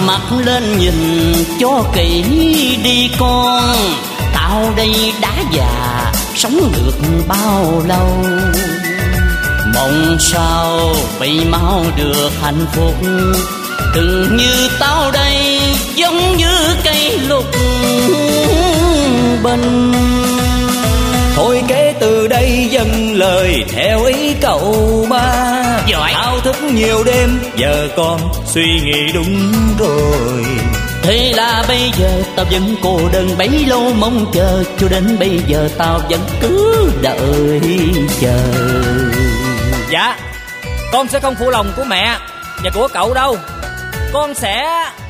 mặt lên nhìn cho kỹ đi con. Tao đây đã già sống được bao lâu, mong sao bị mau được hạnh phúc. Đừng như tao đây giống như cây lục bình. Thôi kể từ đây dâng lời theo ý cậu ba. Giỏi. Thao thức nhiều đêm giờ con suy nghĩ đúng rồi. Thế là bây giờ tao vẫn cô đơn bấy lâu mong chờ, cho đến bây giờ tao vẫn cứ đợi chờ. Dạ, con sẽ không phụ lòng của mẹ và của cậu đâu. Con sẽ